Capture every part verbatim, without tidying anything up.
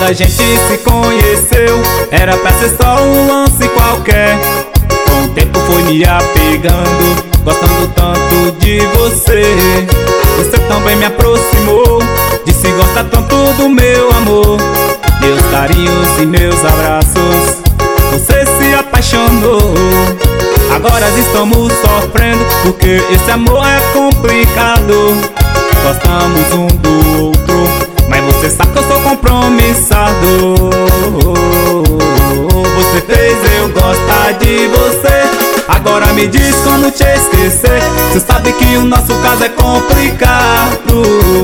a gente se conheceu, era pra ser só um lance qualquer. Com o tempo foi me apegando, gostando tanto de você. Você também me aproximou, disse gosta tanto do meu amor. Meus carinhos e meus abraços, você se apaixonou. Agora estamos sofrendo, porque esse amor é complicado. Gostamos um do outro, mas você sabe que eu sou compromissado. Você fez eu gostar de você, agora me diz como te esquecer. Você sabe que o nosso caso é complicado.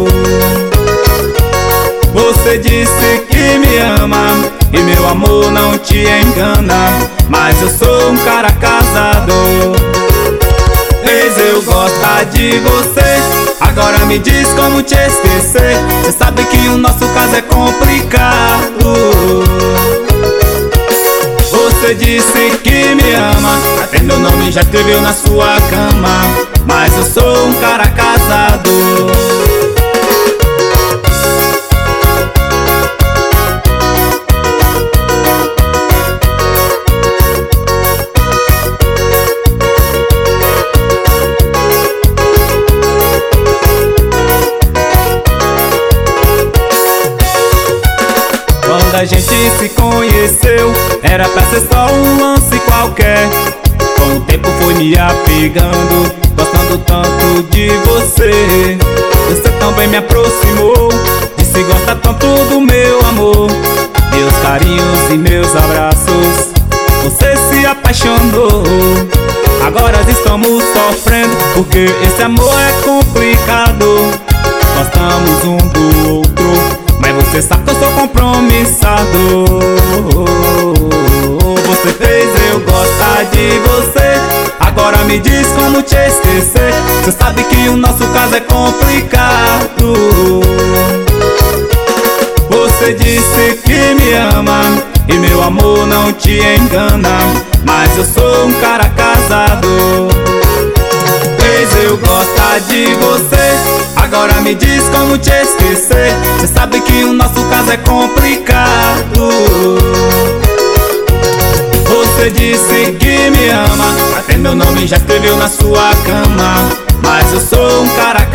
Você disse que me ama e meu amor não te engana, mas eu sou um cara casado. Fez eu gostar de você, agora me diz como te esquecer. Você sabe que o nosso caso é complicado. Você disse que me ama, até meu nome já escreveu na sua cama, mas eu sou um cara casado. Quando a gente se conheceu, era pra ser só um lance qualquer. Com o tempo foi me apegando, gostando tanto de você. Você também me aproximou, disse gosta tanto do meu amor. Meus carinhos e meus abraços, você se apaixonou. Agora estamos sofrendo, porque esse amor é complicado. Gostamos um do outro, mas você sabe que eu sou compromissado. Você fez eu gostar de você, agora me diz como te esquecer. Você sabe que o nosso caso é complicado. Você disse que me ama e meu amor não te engana, mas eu sou um cara casado. Fez eu gostar de você, agora me diz como te esquecer. Você sabe que o nosso caso é complicado. Você disse que me ama, até meu nome já escreveu na sua cama, mas eu sou um cara